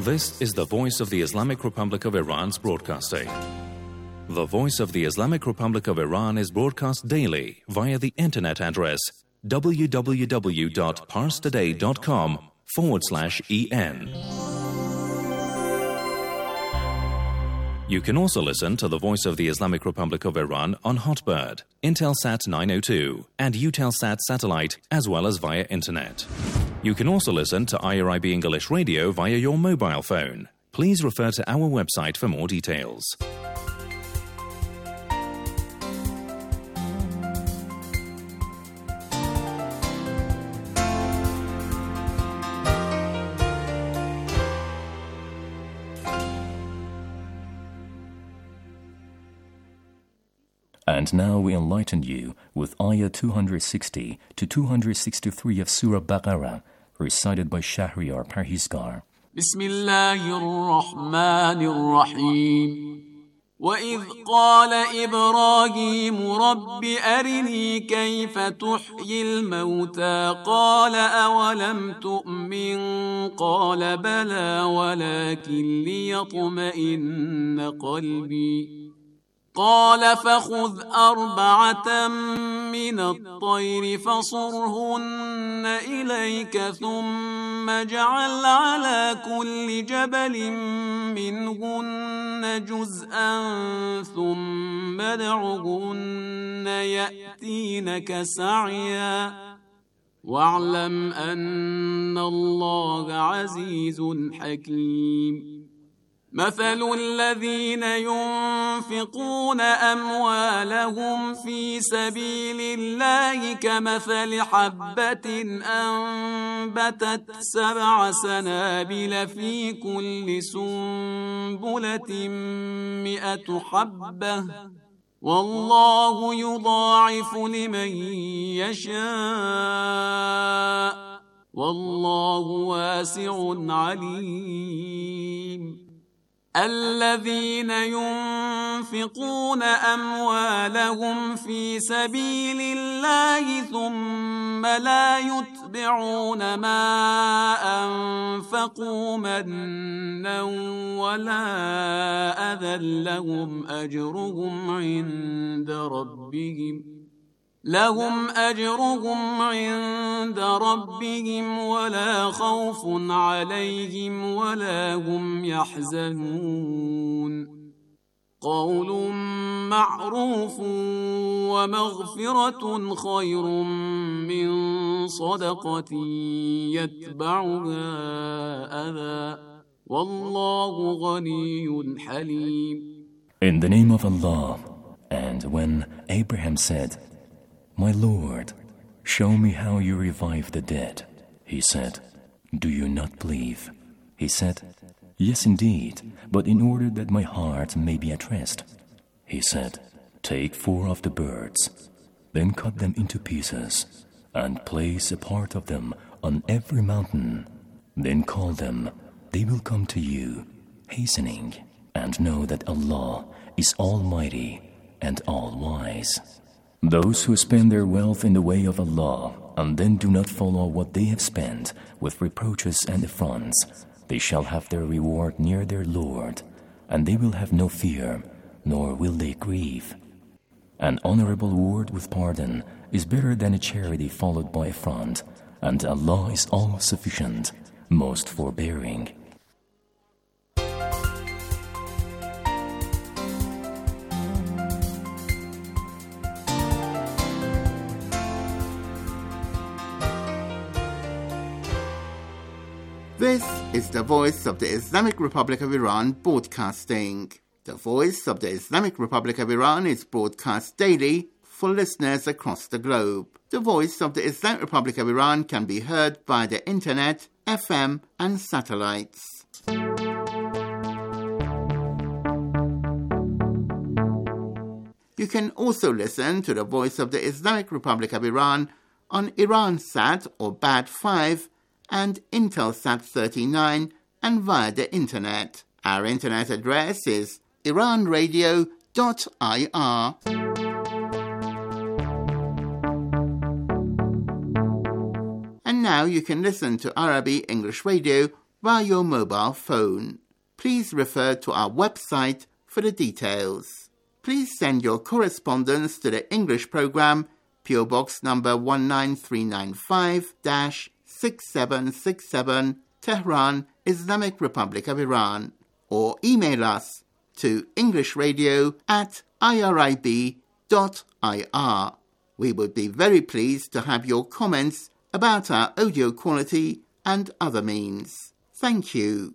This is the Voice of the Islamic Republic of Iran's broadcasting. The Voice of the Islamic Republic of Iran is broadcast daily via the internet address www.parstoday.com/en. You can also listen to the Voice of the Islamic Republic of Iran on Hotbird, Intelsat 902, and Eutelsat satellite, as well as via internet. You can also listen to IRIB English Radio via your mobile phone. Please refer to our website for more details. And now we enlighten you with Ayah 260 to 263 of Surah Baqarah, recited by Shahriar Parhizgar. Bismillahirrahmanirrahim. وَإِذْ قَالَ إِبْرَاهِيمُ رَبِّ أَرِنِي كَيْفَ تُحْيِي الْمَوْتَى قَالَ أَوَلَمْ تُؤْمِنْ قَالَ بَلَى وَلَكِنْ لِيَطْمَئِنَّ قَلْبِي قال فخذ 4 من الطير فصرهن إليك ثم اجعل على كل جبل منهن جزءا ثم ادعهن يأتينك سعيا واعلم أن الله عزيز حكيم مثل الذين ينفقون أموالهم في سبيل الله كمثل حبة أنبتت 7 سنابل في كل سنبلة 100 حبة والله يضاعف لمن يشاء والله واسع عليم الذين ينفقون أموالهم في سبيل الله ثم لا يتبعون ما أنفقوا منا ولا أذى لهم أجرهم عند ربهم ولا خوف عليهم ولا هم يحزنون قول معروف ومغفرة خير من صدقة يتبعها أذى والله غني حليم. In the name of Allah, and when Abraham said, My Lord, show me how you revive the dead. He said, Do you not believe? He said, Yes, indeed, but in order that my heart may be at rest. He said, Take 4 of the birds, then cut them into pieces, and place a part of them on every mountain. Then call them, they will come to you, hastening, and know that Allah is Almighty and All-Wise. Those who spend their wealth in the way of Allah and then do not follow what they have spent with reproaches and affronts, they shall have their reward near their Lord, and they will have no fear, nor will they grieve. An honorable word with pardon is better than a charity followed by affront, and Allah is all-sufficient, most forbearing. This is the Voice of the Islamic Republic of Iran broadcasting. The Voice of the Islamic Republic of Iran is broadcast daily for listeners across the globe. The Voice of the Islamic Republic of Iran can be heard via the internet, FM and satellites. You can also listen to the Voice of the Islamic Republic of Iran on Iransat or BAD5 and Intelsat 39 and via the internet. Our internet address is iranradio.ir. And now you can listen to IRIB English Radio via your mobile phone. Please refer to our website for the details. Please send your correspondence to the English program, PO Box number 19395-6767, Tehran, Islamic Republic of Iran, or email us to englishradio@irib.ir. We would be very pleased to have your comments about our audio quality and other means. Thank you.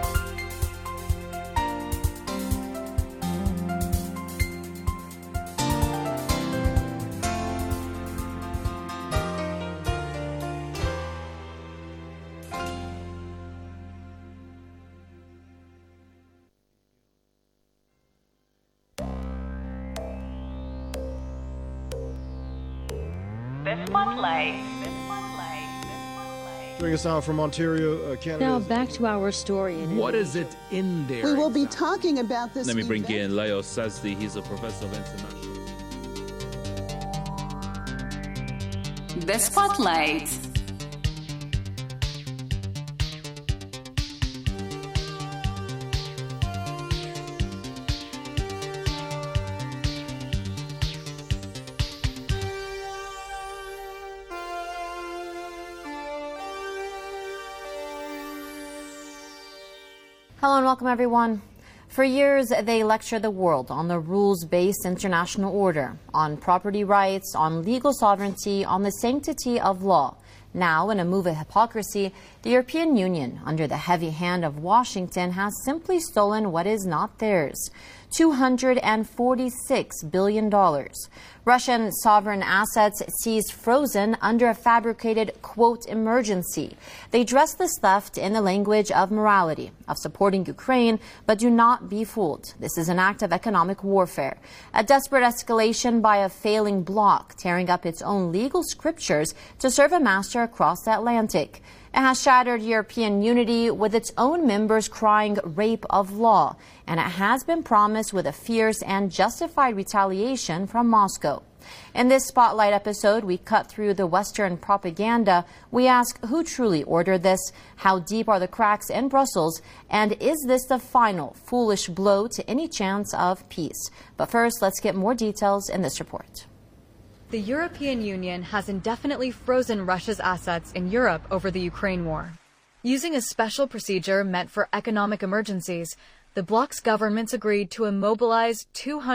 Bring us out from Ontario, Canada. Now back to our story. What is it in there? We will be talking about this. Let me bring in Leo Sazdi. He's a professor of international. The Spotlight. Hello and welcome, everyone. For years, they lectured the world on the rules-based international order, on property rights, on legal sovereignty, on the sanctity of law. Now, in a move of hypocrisy, the European Union, under the heavy hand of Washington, has simply stolen what is not theirs: $246 billion. Russian sovereign assets seized frozen under a fabricated, quote, emergency. They dress this theft in the language of morality, of supporting Ukraine, but do not be fooled. This is an act of economic warfare, a desperate escalation by a failing bloc, tearing up its own legal scriptures to serve a master across the Atlantic. It has shattered European unity, with its own members crying rape of law, and it has been promised with a fierce and justified retaliation from Moscow. In this Spotlight episode, we cut through the Western propaganda. We ask who truly ordered this, how deep are the cracks in Brussels, and is this the final foolish blow to any chance of peace? But first, let's get more details in this report. The European Union has indefinitely frozen Russia's assets in Europe over the Ukraine war. Using a special procedure meant for economic emergencies, the bloc's governments agreed to immobilize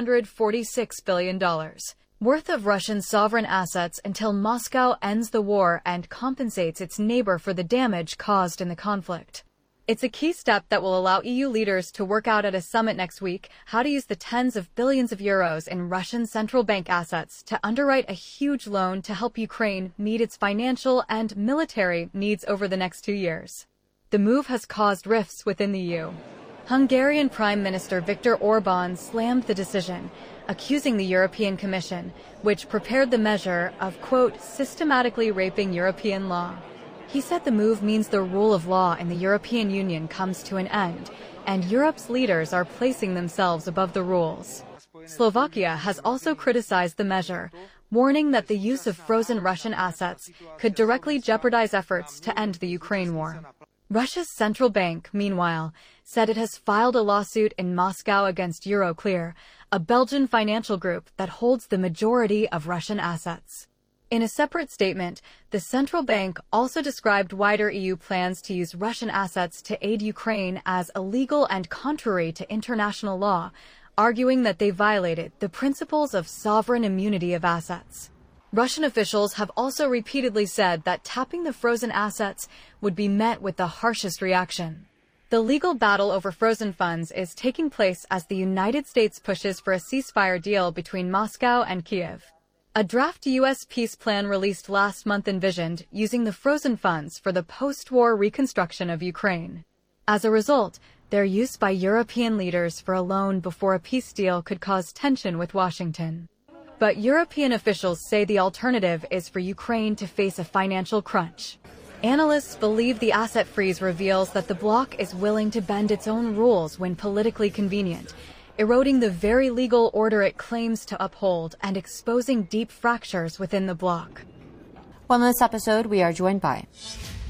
$246 billion worth of Russian sovereign assets until Moscow ends the war and compensates its neighbor for the damage caused in the conflict. It's a key step that will allow EU leaders to work out at a summit next week how to use the tens of billions of euros in Russian central bank assets to underwrite a huge loan to help Ukraine meet its financial and military needs over the next 2 years. The move has caused rifts within the EU. Hungarian Prime Minister Viktor Orban slammed the decision, accusing the European Commission, which prepared the measure, of, quote, systematically raping European law. He said the move means the rule of law in the European Union comes to an end, and Europe's leaders are placing themselves above the rules. Slovakia has also criticized the measure, warning that the use of frozen Russian assets could directly jeopardize efforts to end the Ukraine war. Russia's central bank, meanwhile, said it has filed a lawsuit in Moscow against Euroclear, a Belgian financial group that holds the majority of Russian assets. In a separate statement, the central bank also described wider EU plans to use Russian assets to aid Ukraine as illegal and contrary to international law, arguing that they violated the principles of sovereign immunity of assets. Russian officials have also repeatedly said that tapping the frozen assets would be met with the harshest reaction. The legal battle over frozen funds is taking place as the United States pushes for a ceasefire deal between Moscow and Kiev. A draft U.S. peace plan released last month envisioned using the frozen funds for the post-war reconstruction of Ukraine. As a result, their use by European leaders for a loan before a peace deal could cause tension with Washington. But European officials say the alternative is for Ukraine to face a financial crunch. Analysts believe the asset freeze reveals that the bloc is willing to bend its own rules when politically convenient, eroding the very legal order it claims to uphold and exposing deep fractures within the bloc. Well, in this episode, we are joined by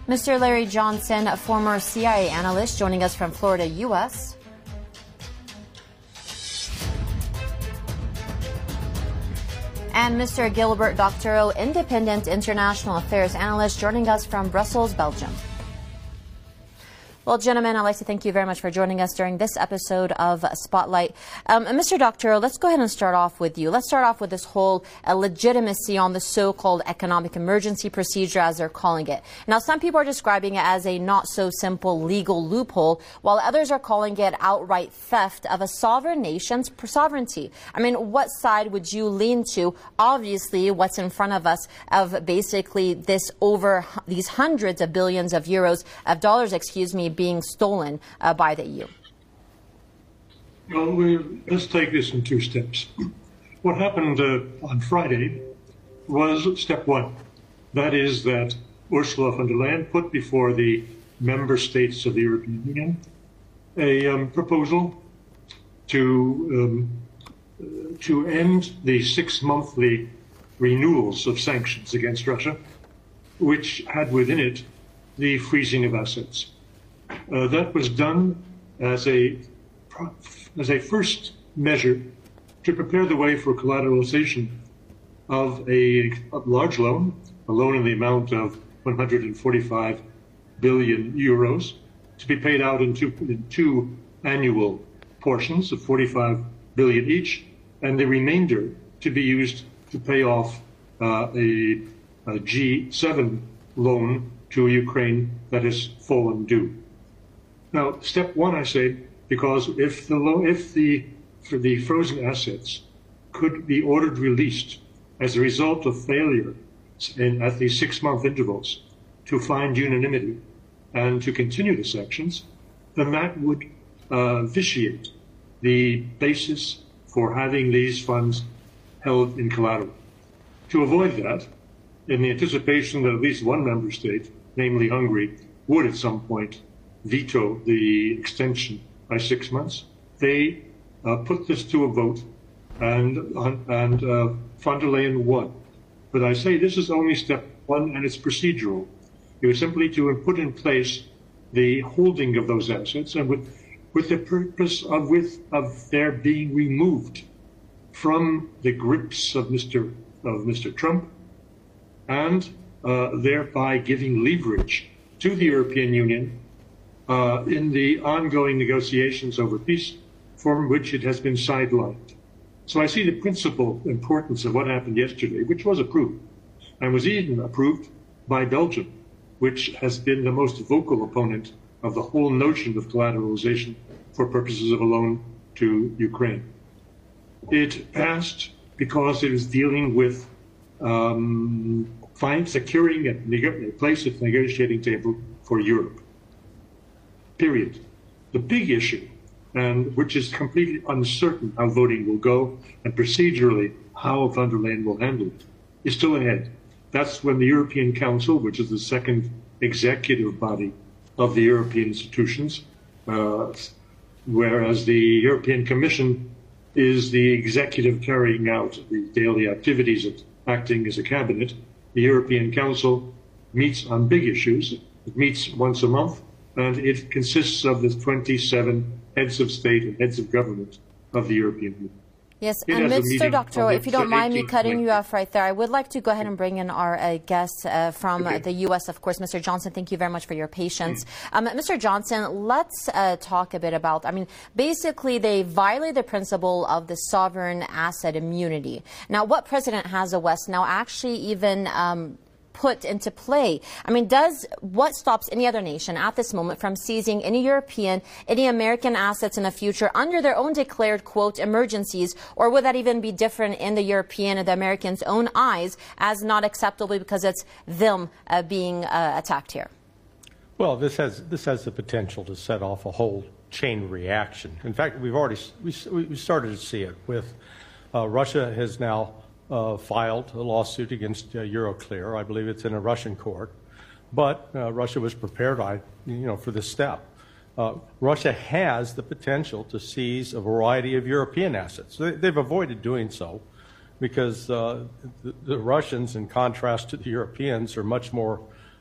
Mr. Larry Johnson, a former CIA analyst, joining us from Florida, U.S. And Mr. Gilbert Doctorow, independent international affairs analyst, joining us from Brussels, Belgium. Well, gentlemen, I'd like to thank you very much for joining us during this episode of Spotlight. Mr. Doctorow, let's go ahead and start off with you. Let's start off with this whole legitimacy on the so-called economic emergency procedure, as they're calling it. Now, some people are describing it as a not-so-simple legal loophole, while others are calling it outright theft of a sovereign nation's sovereignty. I mean, what side would you lean to? Obviously, what's in front of us of basically this over these hundreds of billions of dollars, being stolen by the EU? Well, let's take this in two steps. What happened on Friday was step one. That is that Ursula von der Leyen put before the member states of the European Union a proposal to end the 6 monthly renewals of sanctions against Russia, which had within it the freezing of assets. That was done as a first measure to prepare the way for collateralization of a large loan, a loan in the amount of 145 billion euros, to be paid out in two annual portions of 45 billion each, and the remainder to be used to pay off a G7 loan to Ukraine that has fallen due. Now, step one, I say, because if the frozen assets could be ordered released as a result of failure at the 6 month intervals to find unanimity and to continue the sanctions, then that would vitiate the basis for having these funds held in collateral. To avoid that, in the anticipation that at least one member state, namely Hungary, would at some point veto the extension by 6 months, they put this to a vote, and von der Leyen won. But I say this is only step one, and it's procedural. It was simply to put in place the holding of those assets, and with the purpose of their being removed from the grips of Mr. Trump, and thereby giving leverage to the European Union in the ongoing negotiations over peace, from which it has been sidelined. So I see the principal importance of what happened yesterday, which was approved, and was even approved by Belgium, which has been the most vocal opponent of the whole notion of collateralization for purposes of a loan to Ukraine. It passed because it is dealing with securing a place at the negotiating table for Europe. Period. The big issue, and which is completely uncertain how voting will go and procedurally how von der Leyen will handle it, is still ahead. That's when the European Council, which is the second executive body of the European institutions, whereas the European Commission is the executive carrying out the daily activities of acting as a cabinet. The European Council meets on big issues. It meets once a month, and it consists of the 27 heads of state and heads of government of the European Union. Yes, and Mr. Doctor, if you don't mind me cutting you off right there, I would like to go ahead and bring in our guest from the U.S., of course, Mr. Johnson. Thank you very much for your patience. Mr. Johnson, let's talk a bit about, basically they violate the principle of the sovereign asset immunity. Now, what precedent has the West now actually even put into play? What stops any other nation at this moment from seizing any European, any American assets in the future under their own declared, quote, emergencies? Or would that even be different in the European and the Americans' own eyes as not acceptable because it's them being attacked here? Well, this has the potential to set off a whole chain reaction. In fact, we started to see it with Russia has now filed a lawsuit against Euroclear. I believe it's in a Russian court, but Russia was prepared, for this step. Russia has the potential to seize a variety of European assets. They've avoided doing so because the Russians, in contrast to the Europeans, are much more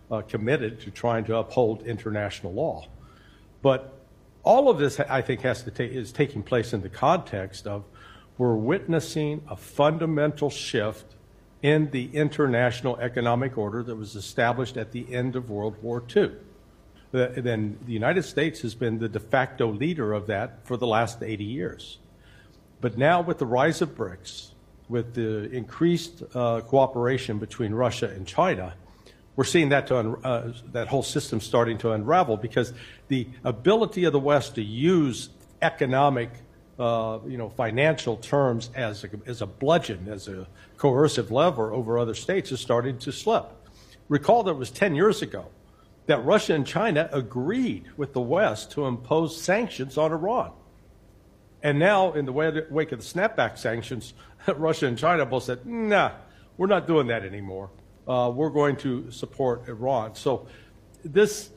committed to trying to uphold international law. But all of this, I think, is taking place in the context of we're witnessing a fundamental shift in the international economic order that was established at the end of World War II. Then the United States has been the de facto leader of that for the last 80 years. But now with the rise of BRICS, with the increased cooperation between Russia and China, we're seeing that that whole system starting to unravel, because the ability of the West to use economic, financial terms as a bludgeon, as a coercive lever over other states is starting to slip. Recall that it was 10 years ago that Russia and China agreed with the West to impose sanctions on Iran. And now, in the wake of the snapback sanctions, Russia and China both said, nah, we're not doing that anymore. We're going to support Iran. So this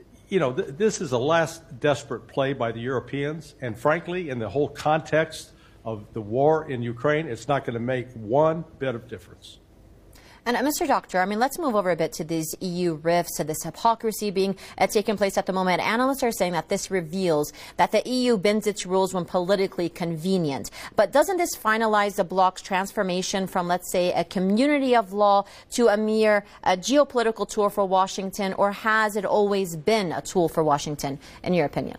is a last desperate play by the Europeans. And frankly, in the whole context of the war in Ukraine, it's not going to make one bit of difference. And Mr. Doctor, let's move over a bit to these EU rifts, this hypocrisy being taking place at the moment. Analysts are saying that this reveals that the EU bends its rules when politically convenient. But doesn't this finalize the bloc's transformation from, let's say, a community of law to a mere geopolitical tool for Washington, or has it always been a tool for Washington, in your opinion?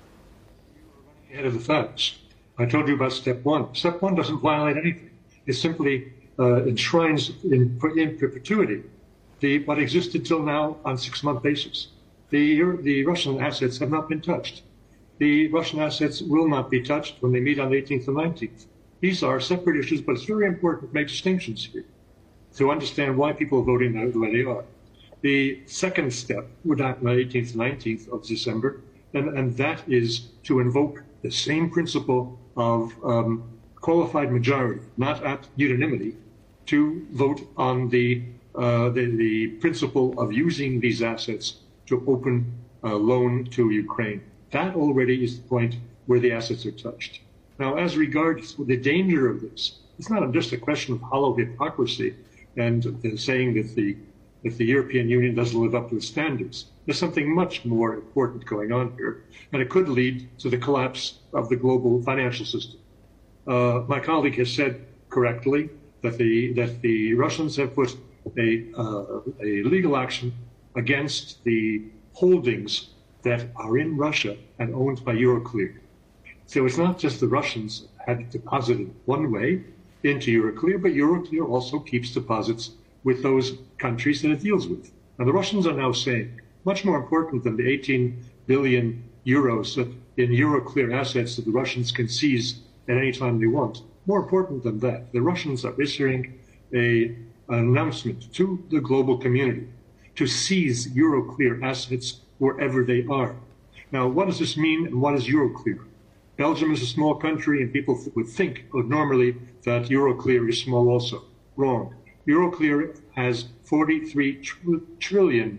Ahead of the facts. I told you about step one. Step one doesn't violate anything. It simply enshrines in perpetuity what existed till now on 6-month basis. The Russian assets have not been touched. The Russian assets will not be touched when they meet on the 18th and 19th. These are separate issues, but it's very important to make distinctions here to understand why people are voting the way they are. The second step would happen on the 18th and 19th of December, and that is to invoke the same principle of qualified majority, not at unanimity, to vote on the principle of using these assets to open a loan to Ukraine. That already is the point where the assets are touched. Now, as regards the danger of this, it's not just a question of hollow hypocrisy and saying that the European Union doesn't live up to its standards. There's something much more important going on here, and it could lead to the collapse of the global financial system. My colleague has said correctly that the Russians have put a legal action against the holdings that are in Russia and owned by Euroclear. So it's not just the Russians had deposited one way into Euroclear, but Euroclear also keeps deposits with those countries that it deals with. And the Russians are now saying, much more important than the 18 billion euros in Euroclear assets that the Russians can seize at any time they want. More important than that, the Russians are issuing an announcement to the global community to seize Euroclear assets wherever they are. Now, what does this mean, and what is Euroclear? Belgium is a small country, and people would think normally that Euroclear is small also. Wrong. Euroclear has $43 trillion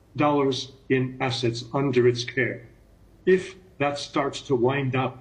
in assets under its care. If that starts to wind out,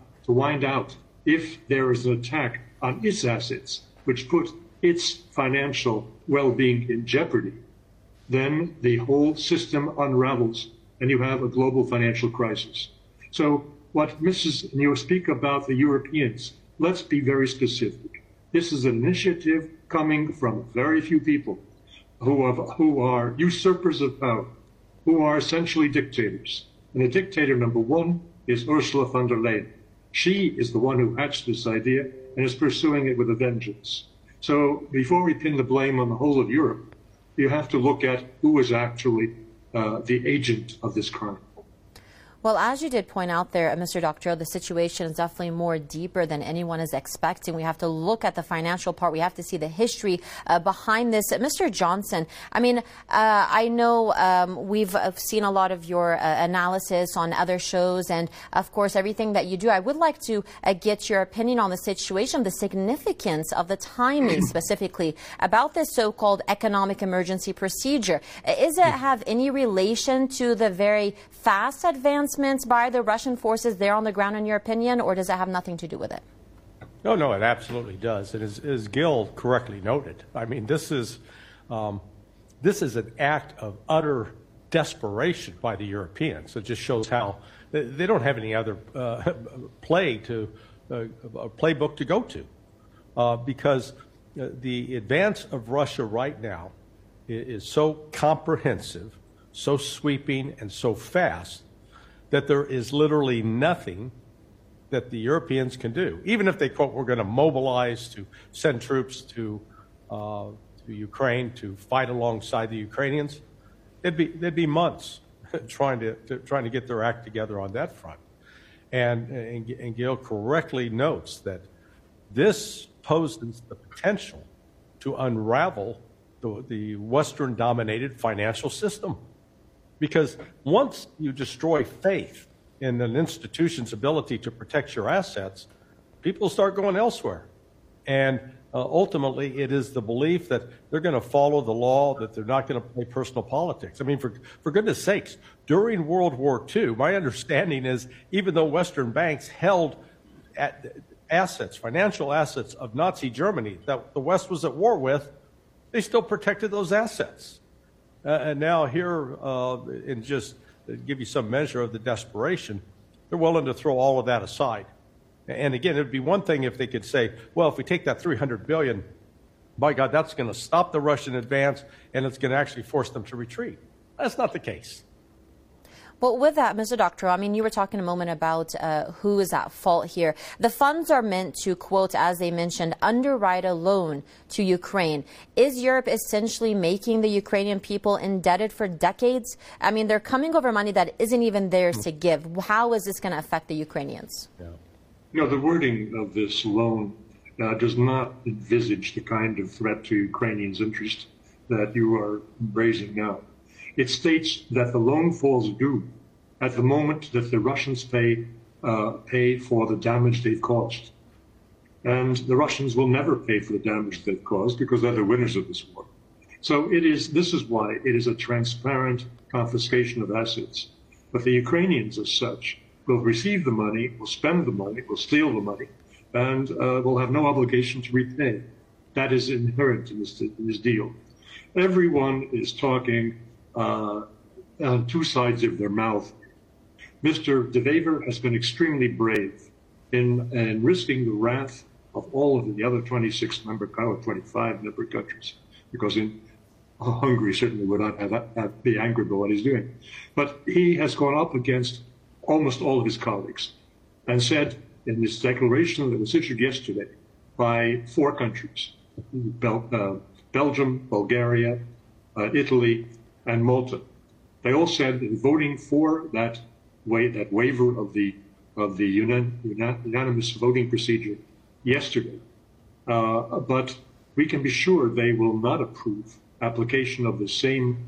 if there is an attack on its assets, which put its financial well-being in jeopardy, then the whole system unravels and you have a global financial crisis. So you speak about the Europeans, let's be very specific. This is an initiative coming from very few people who are usurpers of power, who are essentially dictators. And the dictator number one is Ursula von der Leyen. She is the one who hatched this idea and is pursuing it with a vengeance. So before we pin the blame on the whole of Europe, you have to look at who is actually the agent of this crime. Well, as you did point out there, Mr. Doctor, the situation is definitely more deeper than anyone is expecting. We have to look at the financial part. We have to see the history behind this. Mr. Johnson, I know we've seen a lot of your analysis on other shows and, of course, everything that you do. I would like to get your opinion on the situation, the significance of the timing specifically about this so-called economic emergency procedure. Does it have any relation to the very fast advancements by the Russian forces there on the ground, in your opinion, or does it have nothing to do with it? No, it absolutely does. And as Gil correctly noted, this is this is an act of utter desperation by the Europeans. It just shows how they don't have any other playbook to go to, because the advance of Russia right now is so comprehensive, so sweeping, and so fast that there is literally nothing that the Europeans can do. Even if they, quote, we're going to mobilize to send troops to Ukraine to fight alongside the Ukrainians, it'd be months trying to get their act together on that front. And Gail correctly notes that this poses the potential to unravel the Western-dominated financial system. Because once you destroy faith in an institution's ability to protect your assets, people start going elsewhere. And ultimately, it is the belief that they're going to follow the law, that they're not going to play personal politics. I mean, for goodness sakes, during World War II, my understanding is even though Western banks held assets, financial assets of Nazi Germany that the West was at war with, they still protected those assets. And now here, and just to give you some measure of the desperation, they're willing to throw all of that aside. And again, it would be one thing if they could say, well, if we take that $300 billion, by God, that's going to stop the Russian advance, and it's going to actually force them to retreat. That's not the case. Well, with that, Mr. Doctorow, I mean, you were talking a moment about who is at fault here. The funds are meant to, quote, as they mentioned, underwrite a loan to Ukraine. Is Europe essentially making the Ukrainian people indebted for decades? I mean, they're coming over money that isn't even theirs to give. How is this going to affect the Ukrainians? Yeah. You know, the wording of this loan does not envisage the kind of threat to Ukrainians' interest that you are raising now. It states that the loan falls due at the moment that the Russians pay for the damage they've caused. And the Russians will never pay for the damage they've caused because they're the winners of this war. So this is why it is a transparent confiscation of assets. But the Ukrainians, as such, will receive the money, will spend the money, will steal the money, and will have no obligation to repay. That is inherent in this deal. Everyone is talking on two sides of their mouth. Mr. De Wever has been extremely brave in risking the wrath of all of the other 25 member countries, because Hungary certainly would not be angry by what he's doing. But he has gone up against almost all of his colleagues and said in this declaration that was issued yesterday by 4 countries, Belgium, Bulgaria, Italy, and Malta. They all said in voting for that waiver of the unanimous voting procedure yesterday. But we can be sure they will not approve application of the same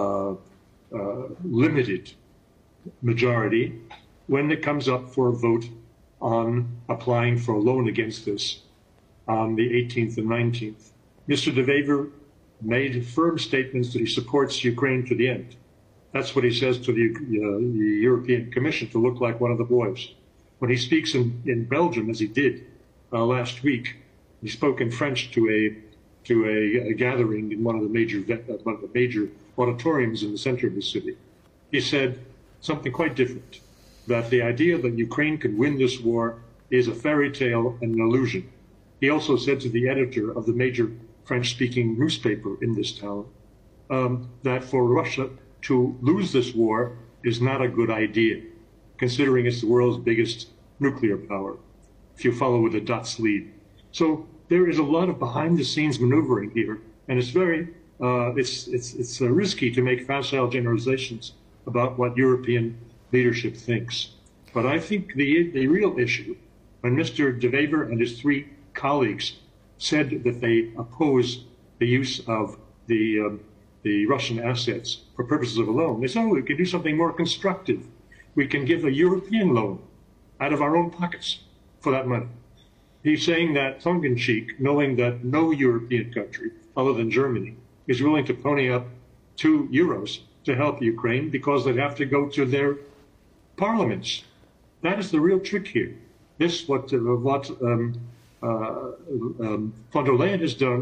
limited majority when it comes up for a vote on applying for a loan against this on the 18th and 19th. Mr. De Wever made firm statements that he supports Ukraine to the end. That's what he says to the European Commission, to look like one of the boys. When he speaks in Belgium, as he did last week, he spoke in French to a gathering in one of the major auditoriums in the center of the city. He said something quite different, that the idea that Ukraine could win this war is a fairy tale and an illusion. He also said to the editor of the major French-speaking newspaper in this town that for Russia to lose this war is not a good idea, considering it's the world's biggest nuclear power, if you follow with a dot's lead. So there is a lot of behind-the-scenes maneuvering here, and it's very it's risky to make facile generalizations about what European leadership thinks. But I think the real issue, when Mr. De Wever and his 3 colleagues said that they oppose the use of the Russian assets for purposes of a loan, they said, we can do something more constructive. We can give a European loan out of our own pockets for that money. He's saying that tongue-in-cheek, knowing that no European country, other than Germany, is willing to pony up €2 to help Ukraine because they'd have to go to their parliaments. That is the real trick here. This, what von der Leyen has done,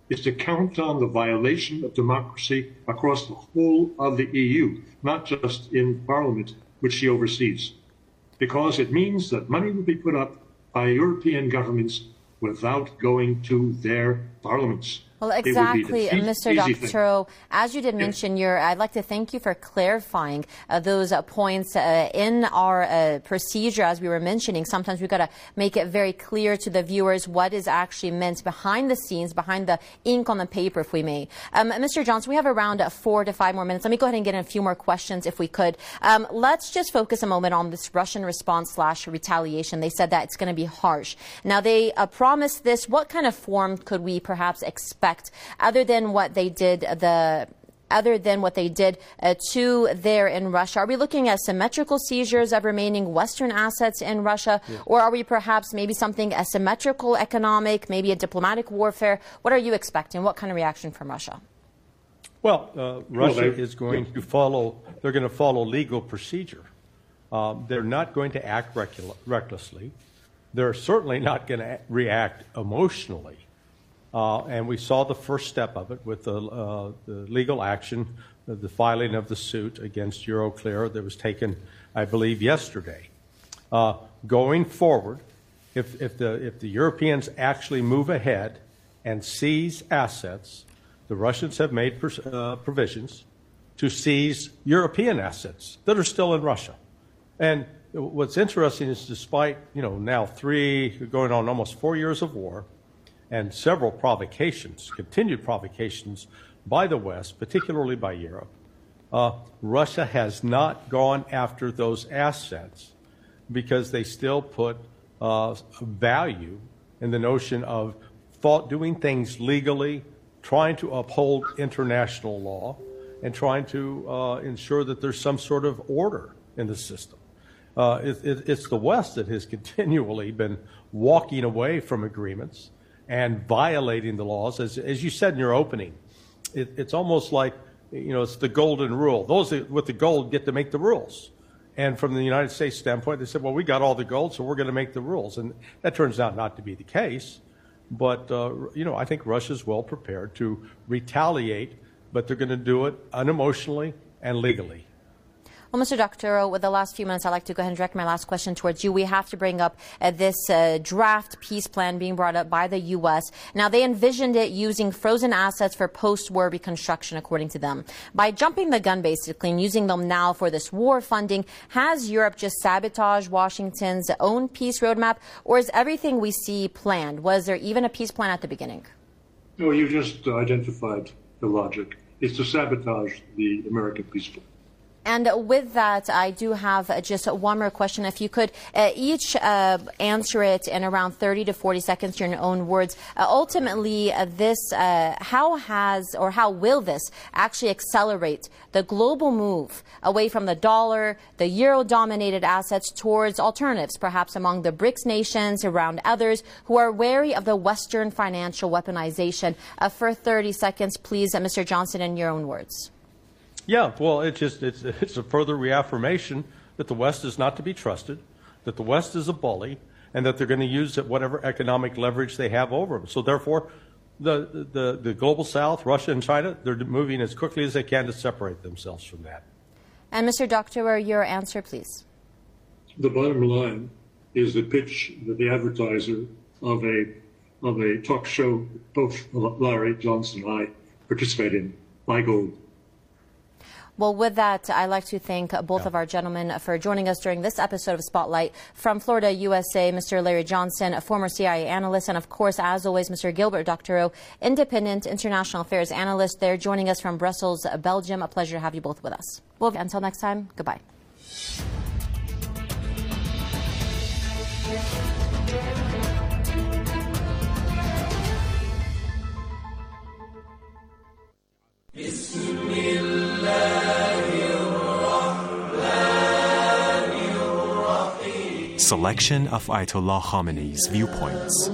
is to count on the violation of democracy across the whole of the EU, not just in Parliament, which she oversees, because it means that money will be put up by European governments without going to their parliaments. Well, exactly, Mr. Doctorow. As you did mention, I'd like to thank you for clarifying those points in our procedure. As we were mentioning, sometimes we've got to make it very clear to the viewers what is actually meant behind the scenes, behind the ink on the paper, if we may. Mr. Johnson, we have around 4 to 5 more minutes. Let me go ahead and get in a few more questions, if we could. Let's just focus a moment on this Russian response / retaliation. They said that it's going to be harsh. Now, they promised this. What kind of form could we perhaps expect other than what they did to there in Russia? Are we looking at symmetrical seizures of remaining Western assets in Russia? Yeah. Or are we perhaps maybe something asymmetrical, economic, maybe a diplomatic warfare? What are you expecting? What kind of reaction from Russia? Well, Russia is going to follow legal procedure. They're not going to act recklessly. They're certainly not going to react emotionally. And we saw the first step of it with the legal action, the filing of the suit against Euroclear that was taken, I believe, yesterday. Going forward, if the Europeans actually move ahead and seize assets, the Russians have made provisions to seize European assets that are still in Russia. And what's interesting is despite, now 3, going on almost 4 years of war, and several provocations, continued provocations by the West, particularly by Europe, Russia has not gone after those assets because they still put value in the notion of doing things legally, trying to uphold international law, and trying to ensure that there's some sort of order in the system. It's the West that has continually been walking away from agreements and violating the laws. As you said in your opening, it's almost like, it's the golden rule. Those with the gold get to make the rules. And from the United States standpoint, they said, well, we got all the gold, so we're going to make the rules. And that turns out not to be the case. But, I think Russia's well prepared to retaliate, but they're going to do it unemotionally and legally. Well, Mr. Doctorow, with the last few minutes, I'd like to go ahead and direct my last question towards you. We have to bring up this draft peace plan being brought up by the U.S. Now, they envisioned it using frozen assets for post-war reconstruction, according to them. By jumping the gun, basically, and using them now for this war funding, has Europe just sabotaged Washington's own peace roadmap, or is everything we see planned? Was there even a peace plan at the beginning? No, you just identified the logic. It's to sabotage the American peace plan. And with that, I do have just one more question. If you could each answer it in around 30 to 40 seconds in your own words. Ultimately, how will this actually accelerate the global move away from the dollar, the euro-dominated assets, towards alternatives, perhaps among the BRICS nations, around others who are wary of the Western financial weaponization? For 30 seconds, please, Mr. Johnson, in your own words. Yeah, well, it's a further reaffirmation that the West is not to be trusted, that the West is a bully, and that they're going to use whatever economic leverage they have over them. So therefore, the global South, Russia and China, they're moving as quickly as they can to separate themselves from that. And Mr. Doctorow, your answer, please. The bottom line is the pitch that the advertiser of a talk show both Larry Johnson and I participate in, Buy Gold. Well, with that, I'd like to thank both of our gentlemen for joining us during this episode of Spotlight. From Florida, USA, Mr. Larry Johnson, a former CIA analyst, and of course, as always, Mr. Gilbert Doctorow, independent international affairs analyst. They're joining us from Brussels, Belgium. A pleasure to have you both with us. Well, until next time, goodbye. Selection of Ayatollah Khamenei's viewpoints.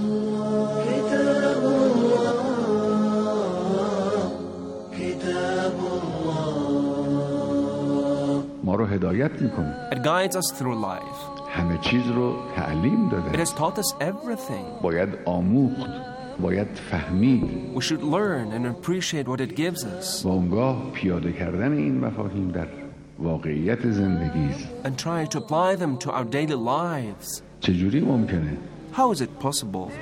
It guides us through life. It has taught us everything. باید فهمید. We should learn and appreciate what it gives us. و اونگاه پیاده کردن این مفاهیم در واقعیت زندگی است. And try to apply them to our daily lives. چجوری ممکنه؟ How is it possible?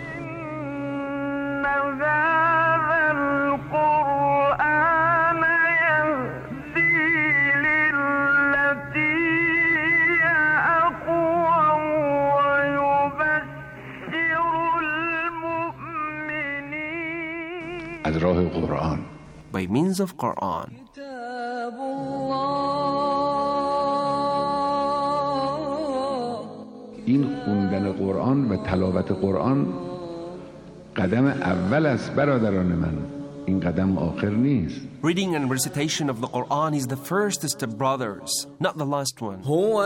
از راه قرآن. By means of Quran. این خوندن قرآن و تلاوت قرآن قدم اول است برادران من. این قدم آخر نیست. Reading and recitation of the Quran is the first step, brothers, not the last one. هو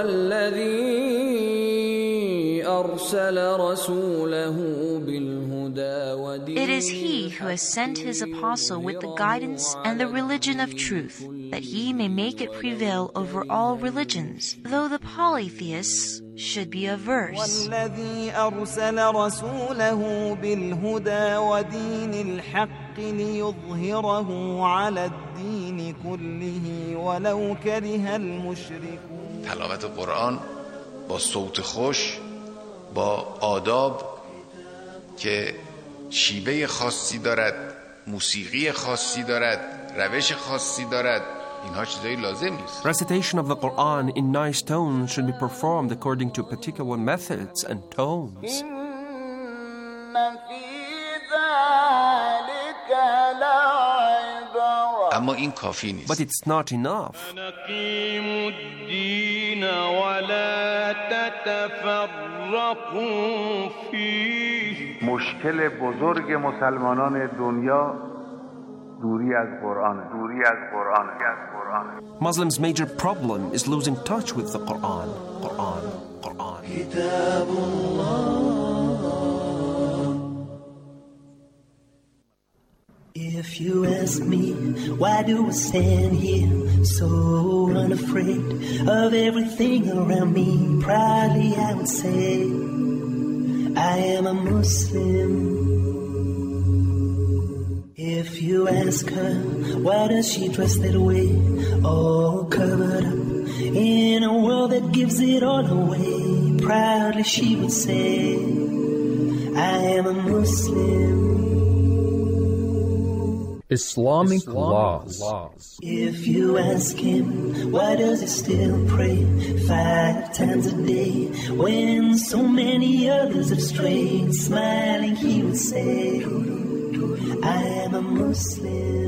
الذي أرسل رسوله بالهدى ودين. It is He who has sent His apostle with the guidance and the religion of truth, that He may make it prevail over all religions, though the polytheists should be averse. والذي أرسل رسوله بالهدى ودين الحق ليظهره على الدين كله ولو كره المشركون. تلاوت قرآن با صوت خوش، با آداب که شیوه خاصی دارد، موسیقی خاصی دارد، روش خاصی دارد، اینها چیزایی لازم نیست. Recitation of the Quran in nice tones should be performed according to particular methods and tones. اما این کافی نیست. But it's not enough. نقيم الدين ولا تتفرقوا فيه. مشکل بزرگ مسلمانان دنیا دوری از قرآن. Muslims' major problem is losing touch with the Quran. كتاب الله. If you ask me, why do I stand here so unafraid of everything around me? Proudly I would say, I am a Muslim. If you ask her, why does she dress that way, all covered up in a world that gives it all away? Proudly she would say, I am a Muslim. Islamic laws. If you ask him, why does he still pray 5 times a day when so many others have strayed? Smiling he would say, I am a Muslim.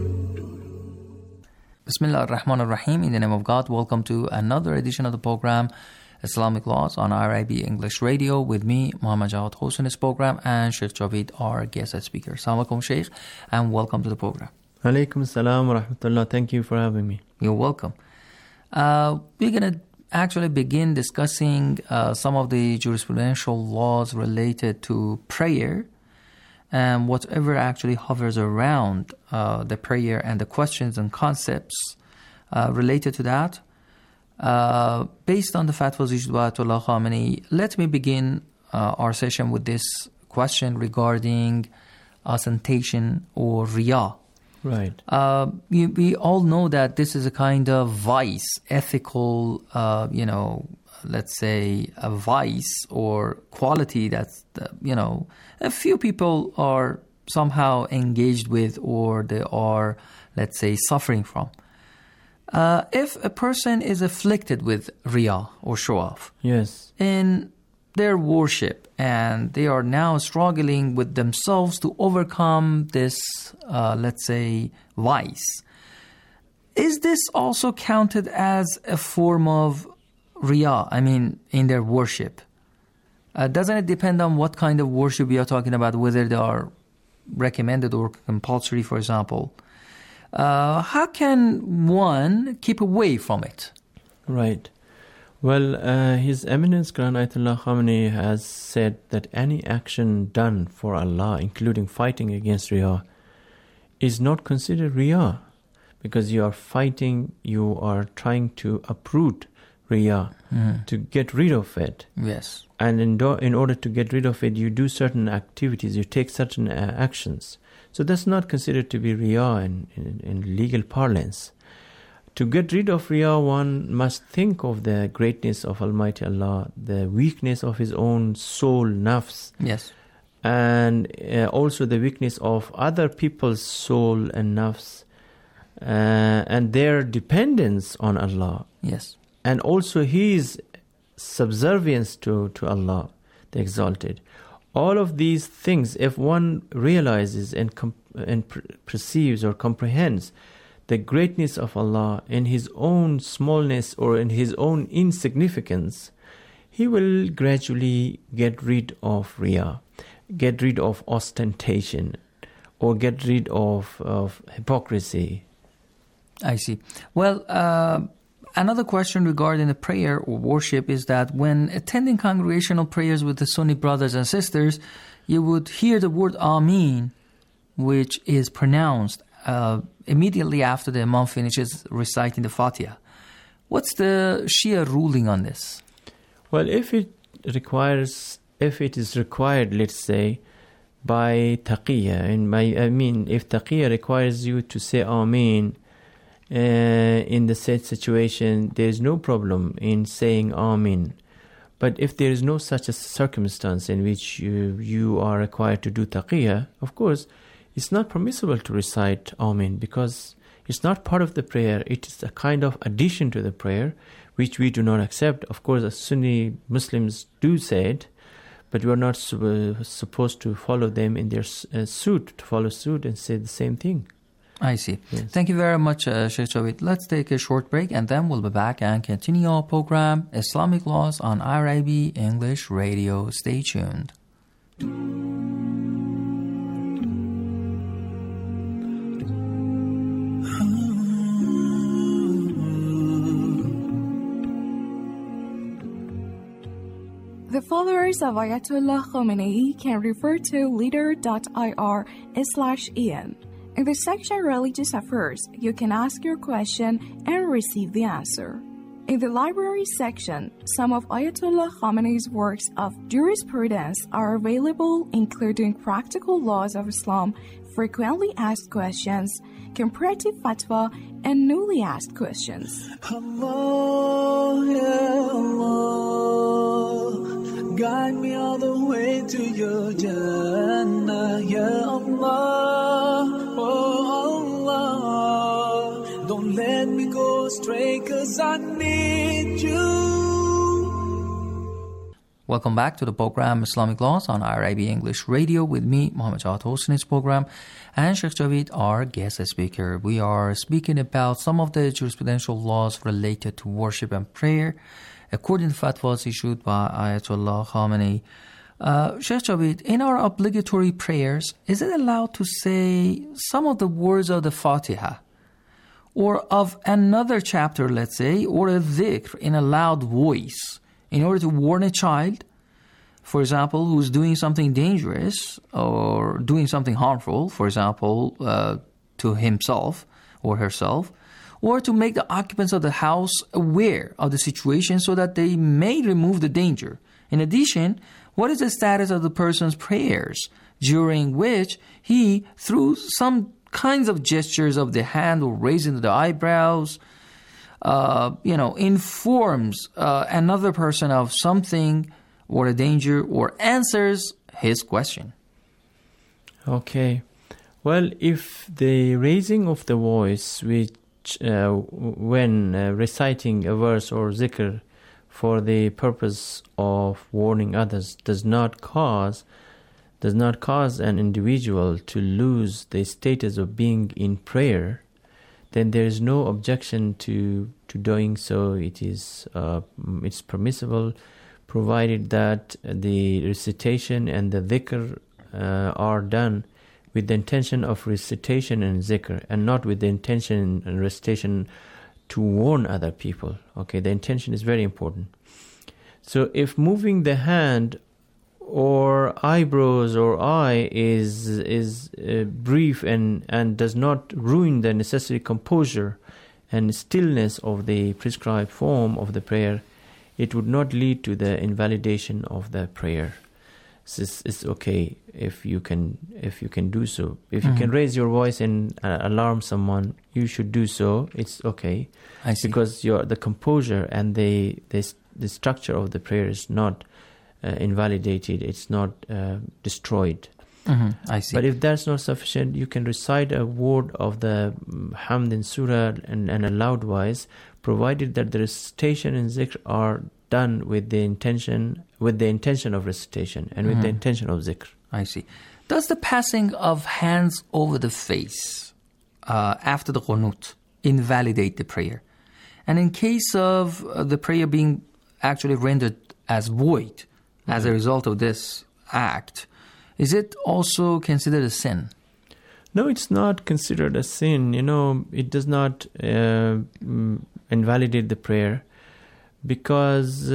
Bismillah ar-Rahman ar-Rahim. In the name of God, welcome to another edition of the program Islamic Laws on IRIB English Radio with me, Muhammad Jawad Hossain, in this program, and Sheikh Javid, our guest speaker. Assalamu alaikum, Sheikh, and welcome to the program. Alaikum assalam wa rahmatullah. Thank you for having me. You're welcome. We're going to actually begin discussing some of the jurisprudential laws related to prayer and whatever actually hovers around the prayer and the questions and concepts related to that. Based on the fatwas issued by Ayatollah Khamenei, let me begin our session with this question regarding ostentation or riyah. Right. We all know that this is a kind of vice, ethical, let's say a vice or quality that's, a few people are somehow engaged with or they are, let's say, suffering from. If a person is afflicted with riyah or show-off in their worship and they are now struggling with themselves to overcome this, let's say, vice, is this also counted as a form of riyah, in their worship? Doesn't it depend on what kind of worship we are talking about, whether they are recommended or compulsory, for example? How can one keep away from it? Right. Well, His Eminence Grand Ayatollah Khamenei has said that any action done for Allah, including fighting against riyah, is not considered riyah, because you are fighting, you are trying to uproot Riyah, to get rid of it. Yes. And in order to get rid of it, you do certain activities, you take certain actions. So that's not considered to be Riyah in legal parlance. To get rid of Riyah, one must think of the greatness of Almighty Allah, the weakness of his own soul, nafs. Yes. And also the weakness of other people's soul and nafs, and their dependence on Allah. Yes. And also his subservience to Allah, the Exalted. All of these things, if one realizes and perceives or comprehends the greatness of Allah in his own smallness or in his own insignificance, he will gradually get rid of Riyah, get rid of ostentation, or get rid of hypocrisy. I see. Well, another question regarding the prayer or worship is that when attending congregational prayers with the Sunni brothers and sisters, you would hear the word Ameen, which is pronounced immediately after the Imam finishes reciting the Fatiha. What's the Shia ruling on this? Well, if it is required, let's say, by taqiyya, if taqiyya requires you to say Ameen, in the said situation, there is no problem in saying Amin. But if there is no such a circumstance in which you are required to do taqiyya, of course, it's not permissible to recite Amin because it's not part of the prayer. It is a kind of addition to the prayer, which we do not accept. Of course, as Sunni Muslims do say it, but we are not supposed to follow them in their suit, to follow suit and say the same thing. I see. Yes. Thank you very much, Sheikh Javed. Let's take a short break and then we'll be back and continue our program, Islamic Laws on IRIB English Radio. Stay tuned. The followers of Ayatollah Khomeini can refer to leader.ir/en. In the section Religious Affairs, you can ask your question and receive the answer. In the Library section, some of Ayatollah Khomeini's works of jurisprudence are available, including Practical Laws of Islam, Frequently Asked Questions, Comparative Fatwa, and Newly Asked Questions. Allah, ya Allah, guide me all the way to your Jannah, ya Allah. Oh Allah, don't let me go astray, 'cause I need you. Welcome back to the program Islamic Laws on IRIB English Radio with me, Muhammad Jawad hosting this program, and Sheikh Javed, our guest speaker. We are speaking about some of the jurisprudential laws related to worship and prayer, according to fatwas issued by Ayatollah Khomeini. Sheikh Javed, in our obligatory prayers, is it allowed to say some of the words of the Fatiha or of another chapter, let's say, or a dhikr in a loud voice in order to warn a child, for example, who's doing something dangerous or doing something harmful, for example, to himself or herself, or to make the occupants of the house aware of the situation so that they may remove the danger? In addition, what is the status of the person's prayers during which he, through some kinds of gestures of the hand or raising the eyebrows, informs another person of something or a danger or answers his question? Okay. Well, if the raising of the voice, which when reciting a verse or zikr for the purpose of warning others, does not cause an individual to lose the status of being in prayer, then there is no objection to doing so. It's permissible, provided that the recitation and the dhikr are done with the intention of recitation and zikr, and not with the intention and recitation to warn other people. Okay, the intention is very important. So if moving the hand or eyebrows or eye is brief and does not ruin the necessary composure and stillness of the prescribed form of the prayer, it would not lead to the invalidation of the prayer. It's okay if you can do so. If you can raise your voice and alarm someone, you should do so. It's okay. I see. Because the composure and the structure of the prayer is not invalidated. It's not destroyed. I see. But if that's not sufficient, you can recite a word of the Hamd in Surah and a loud voice, provided that the recitation and zikr are done with the intention of recitation and with the intention of zikr. I see. Does the passing of hands over the face after the qunut invalidate the prayer? And in case of the prayer being actually rendered as void as a result of this act, is it also considered a sin? No, it's not considered a sin. It does not invalidate the prayer, because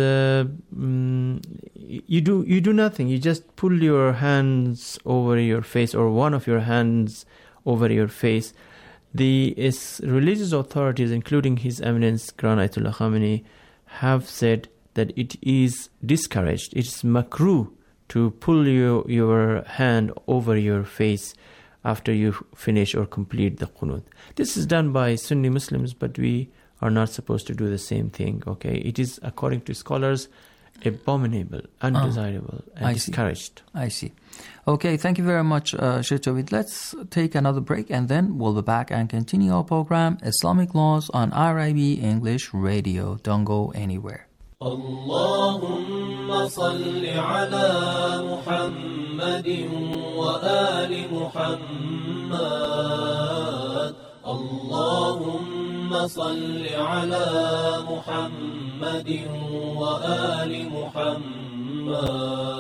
you do nothing. You just pull your hands over your face, or one of your hands over your face. The religious authorities, including His Eminence Grand Ayatollah Khamenei, have said that it is discouraged. It's makruh to pull your hand over your face after you finish or complete the qunut. This is done by Sunni Muslims, but we are not supposed to do the same thing, okay? It is, according to scholars, abominable, undesirable, and discouraged. I see. Okay, thank you very much, Sheikh Javid. Let's take another break, and then we'll be back and continue our program, Islamic Laws, on IRIB English Radio. Don't go anywhere. اللهم صل على محمد وآل محمد اللهم صل على محمد وآل محمد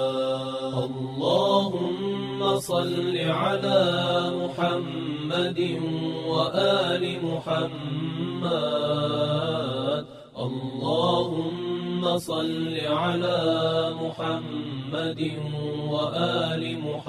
اللهم صل على محمد وآل محمد اللهم صل على محمد وآل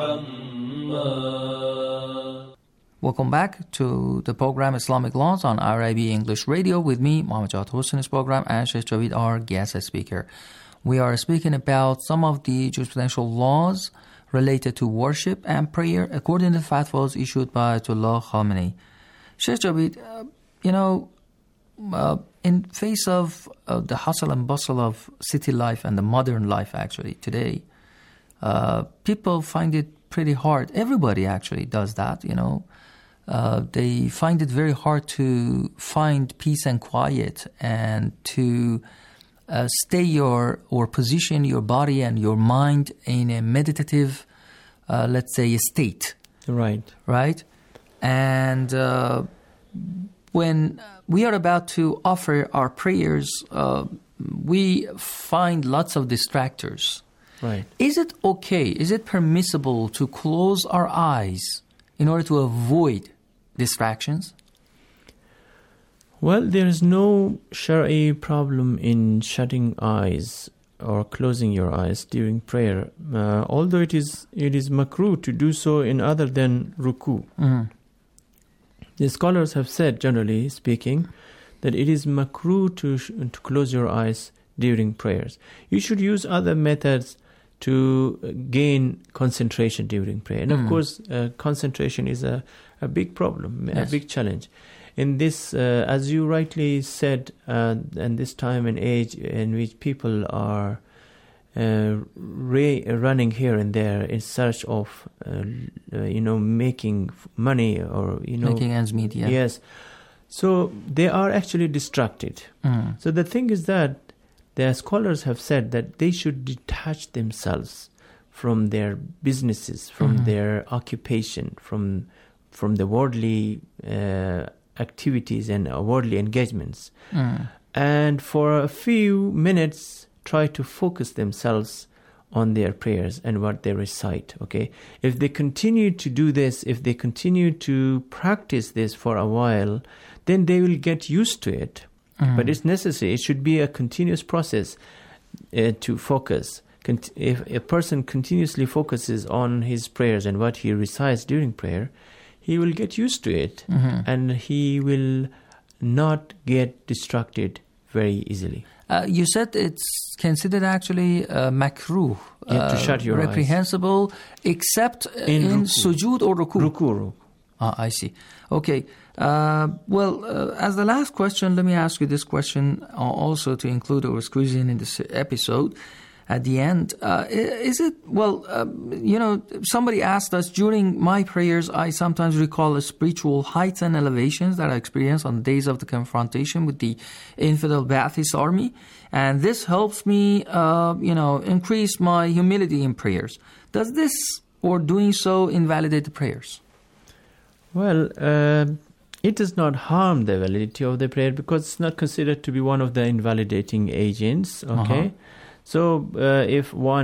محمد. Welcome back to the program Islamic Laws on IRIB English Radio with me, Muhammad Jawad Hossain's program, and Sheikh Javid, our guest speaker. We are speaking about some of the jurisprudential laws related to worship and prayer according to the fatwas issued by Ayatollah Khamenei. Sheikh Javid, in face of the hustle and bustle of city life and the modern life actually today, people find it pretty hard. Everybody actually does that, They find it very hard to find peace and quiet and to stay or position your body and your mind in a meditative, let's say, state. Right? And when we are about to offer our prayers, we find lots of distractors. Right. Is it okay? Is it permissible to close our eyes in order to avoid distractions? Well, there is no Shari'i problem in shutting eyes or closing your eyes during prayer, although it is makruh to do so in other than ruku. The scholars have said, generally speaking, that it is makruh to close your eyes during prayers. You should use other methods to gain concentration during prayer. And of course, concentration is a big problem, a big challenge. In this, as you rightly said, and this time and age in which people are running here and there in search of, making money or, making ends meet, Yes. So they are actually distracted. So the thing is that the scholars have said that they should detach themselves from their businesses, from their occupation, from the worldly activities and worldly engagements. And for a few minutes, try to focus themselves on their prayers and what they recite, okay? If they continue to do this, if they continue to practice this for a while, then they will get used to it. But it's necessary. It should be a continuous process to focus. If a person continuously focuses on his prayers and what he recites during prayer, he will get used to it, and he will not get distracted very easily. You said it's considered actually makruh, to shut your reprehensible, except in sujood or ruku. Ruku. I see. Okay. As the last question, let me ask you this question also to include or squeeze in this episode. At the end, is it, somebody asked us, during my prayers, I sometimes recall the spiritual heights and elevations that I experienced on the days of the confrontation with the infidel Ba'athist army. And this helps me, increase my humility in prayers. Does this or doing so invalidate the prayers? Well, it does not harm the validity of the prayer because it's not considered to be one of the invalidating agents, okay? Uh-huh. So, if one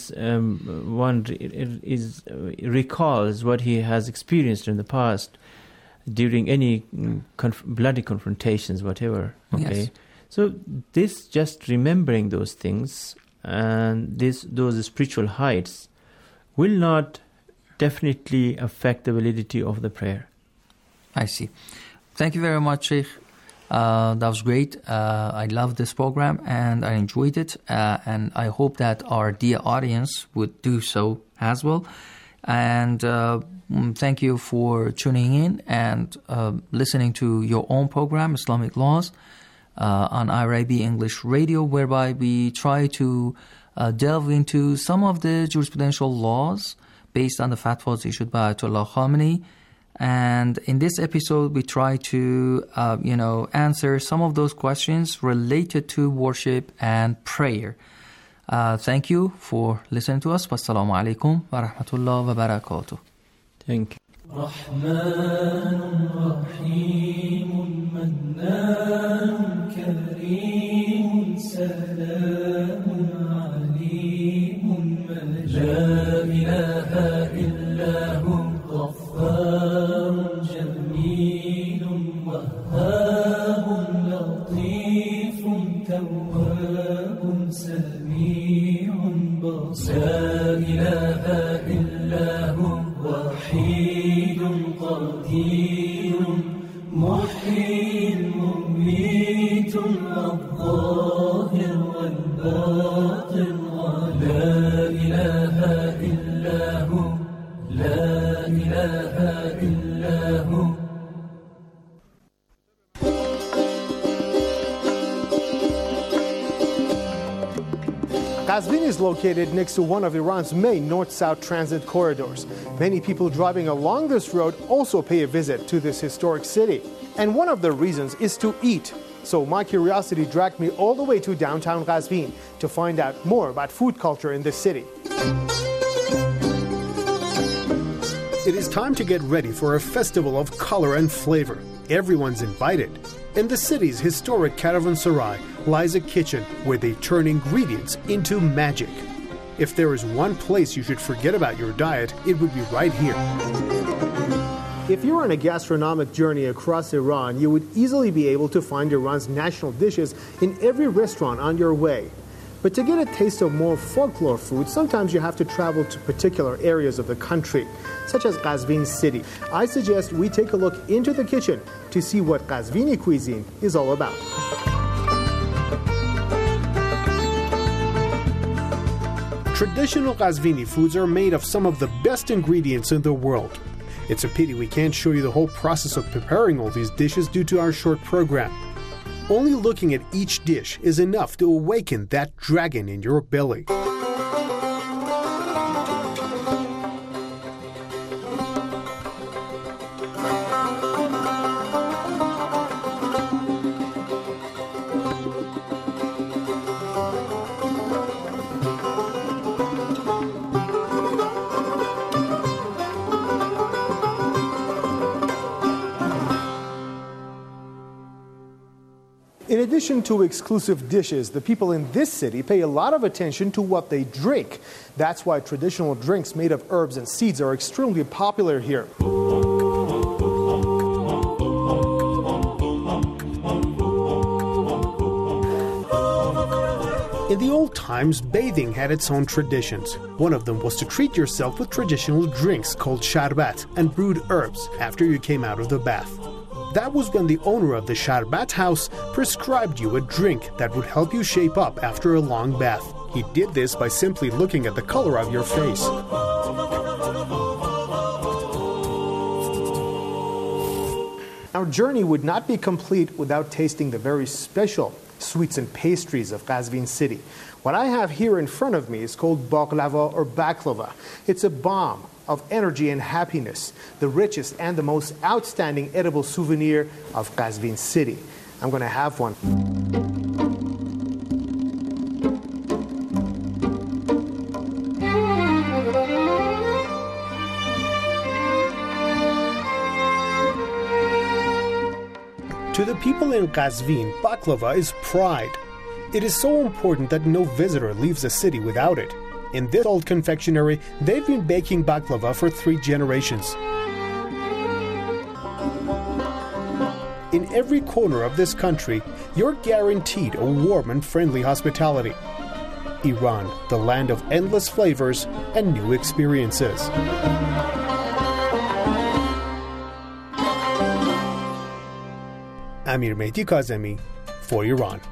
recalls what he has experienced in the past during any bloody confrontations, whatever. Okay, yes. So this just remembering those things and those spiritual heights will not definitely affect the validity of the prayer. I see. Thank you very much, Sheikh. That was great. I loved this program and I enjoyed it. And I hope that our dear audience would do so as well. And thank you for tuning in and listening to your own program, Islamic Laws, on IRIB English Radio, whereby we try to delve into some of the jurisprudential laws based on the fatwas issued by Ayatollah Khamenei. And in this episode, we try to, answer some of those questions related to worship and prayer. Thank you for listening to us. Wassalamu alaikum wa rahmatullahi wa barakatuh. Thank you. غفار جميل وهاب لطيف تواب سميع بصير لا إله إلا هو وحيد قدير محيي مميت الظاهر والباطن ولا إله إلا هو لا إله إلا هو. Qazvin is located next to one of Iran's main north-south transit corridors. Many people driving along this road also pay a visit to this historic city. And one of the reasons is to eat. So my curiosity dragged me all the way to downtown Qazvin to find out more about food culture in this city. It is time to get ready for a festival of color and flavor. Everyone's invited. In the city's historic caravanserai lies a kitchen where they turn ingredients into magic. If there is one place you should forget about your diet, it would be right here. If you're on a gastronomic journey across Iran, you would easily be able to find Iran's national dishes in every restaurant on your way. But to get a taste of more folklore food, sometimes you have to travel to particular areas of the country, such as Qazvin city. I suggest we take a look into the kitchen to see what Qazvini cuisine is all about. Traditional Qazvini foods are made of some of the best ingredients in the world. It's a pity we can't show you the whole process of preparing all these dishes due to our short program. Only looking at each dish is enough to awaken that dragon in your belly. In addition to exclusive dishes, the people in this city pay a lot of attention to what they drink. That's why traditional drinks made of herbs and seeds are extremely popular here. In the old times, bathing had its own traditions. One of them was to treat yourself with traditional drinks called sharbat and brewed herbs after you came out of the bath. That was when the owner of the Sharbat house prescribed you a drink that would help you shape up after a long bath. He did this by simply looking at the color of your face. Our journey would not be complete without tasting the very special sweets and pastries of Qazvin city. What I have here in front of me is called baklava or baklava. It's a bomb of energy and happiness, the richest and the most outstanding edible souvenir of Qazvin city. I'm going to have one. To the people in Qazvin, baklava is pride. It is so important that no visitor leaves the city without it. In this old confectionery, they've been baking baklava for 3 generations. In every corner of this country, you're guaranteed a warm and friendly hospitality. Iran, the land of endless flavors and new experiences. Amir Mehdi Kazemi for Iran.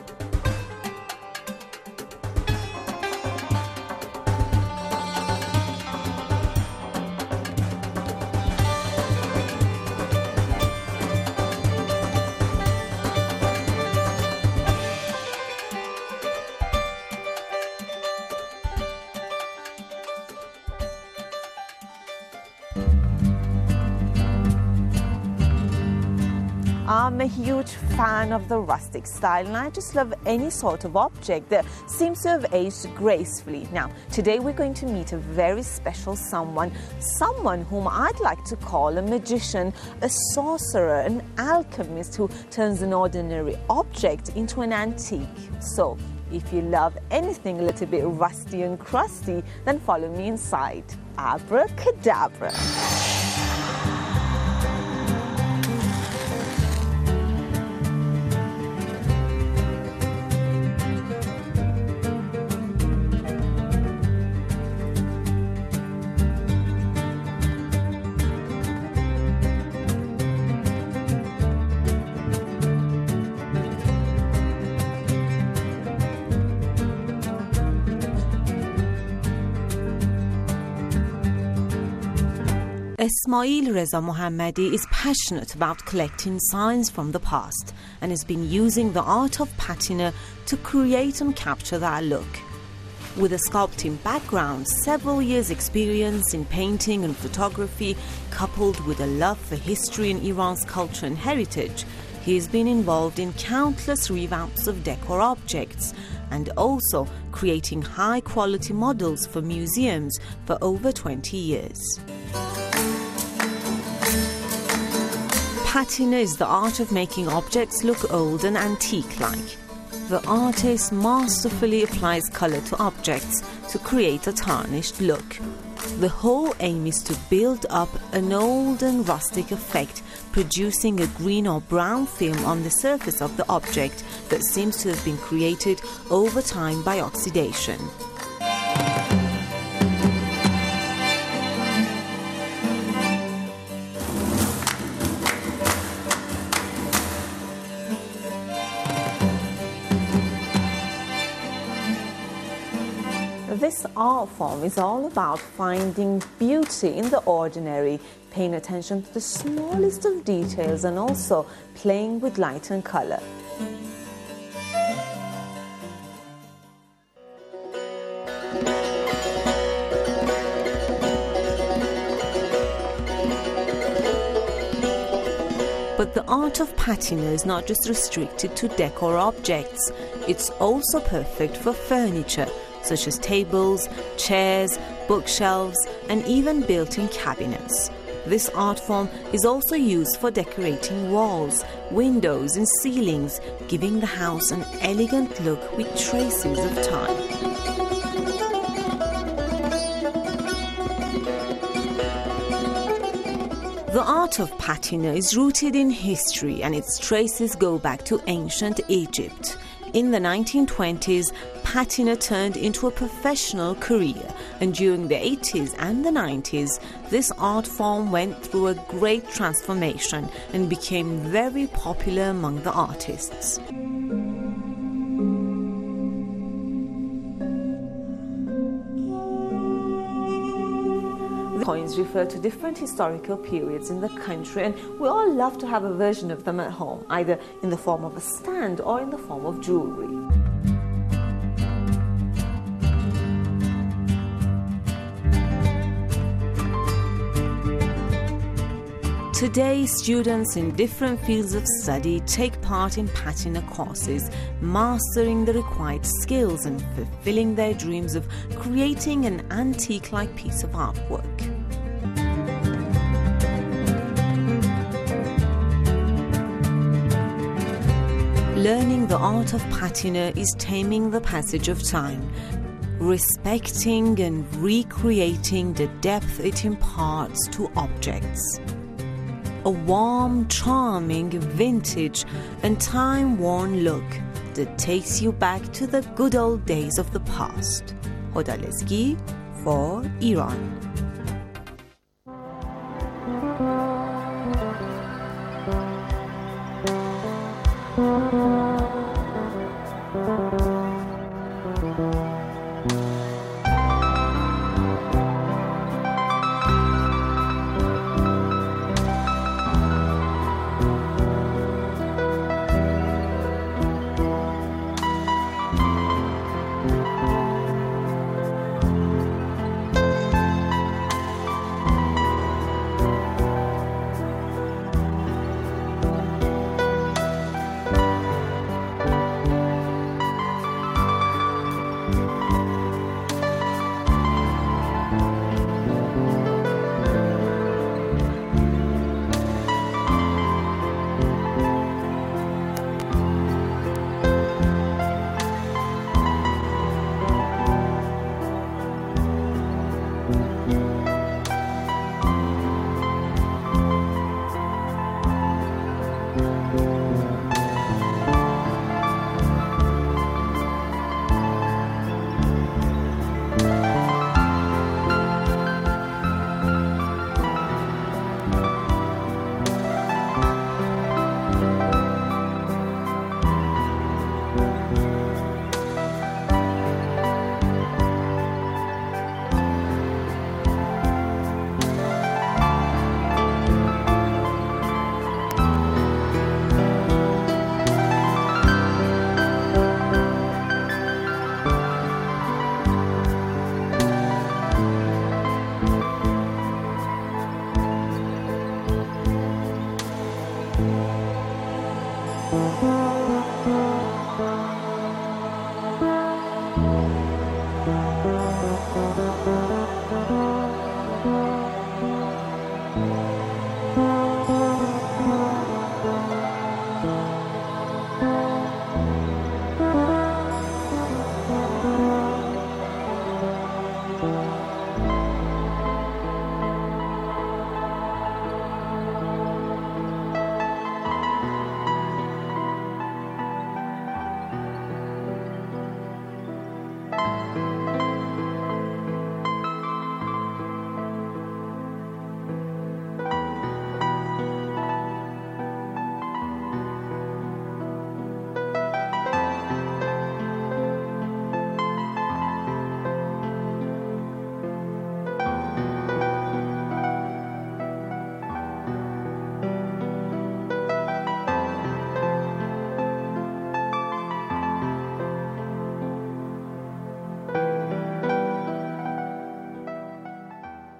I'm a huge fan of the rustic style, and I just love any sort of object that seems to have aged gracefully. Now, today we're going to meet a very special someone whom I'd like to call a magician, a sorcerer, an alchemist who turns an ordinary object into an antique. So, if you love anything a little bit rusty and crusty, then follow me inside. Abracadabra. Ismail Reza Mohammadi is passionate about collecting signs from the past and has been using the art of patina to create and capture that look. With a sculpting background, several years' experience in painting and photography, coupled with a love for history and Iran's culture and heritage, he has been involved in countless revamps of decor objects and also creating high-quality models for museums for over 20 years. Patina is the art of making objects look old and antique-like. The artist masterfully applies color to objects to create a tarnished look. The whole aim is to build up an old and rustic effect, producing a green or brown film on the surface of the object that seems to have been created over time by oxidation. This art form is all about finding beauty in the ordinary, paying attention to the smallest of details and also playing with light and color. But the art of patina is not just restricted to decor objects. It's also perfect for furniture, such as tables, chairs, bookshelves, and even built-in cabinets. This art form is also used for decorating walls, windows, and ceilings, giving the house an elegant look with traces of time. The art of patina is rooted in history, and its traces go back to ancient Egypt. In the 1920s, patina turned into a professional career, and during the 80s and the 90s, this art form went through a great transformation and became very popular among the artists. The coins refer to different historical periods in the country, and we all love to have a version of them at home, either in the form of a stand or in the form of jewelry. Today, students in different fields of study take part in patina courses, mastering the required skills and fulfilling their dreams of creating an antique-like piece of artwork. Learning the art of patina is taming the passage of time, respecting and recreating the depth it imparts to objects. A warm, charming, vintage and time-worn look that takes you back to the good old days of the past. Hoda Lezgi for Iran.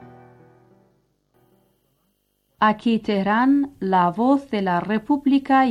Aquí Teherán, la voz de la República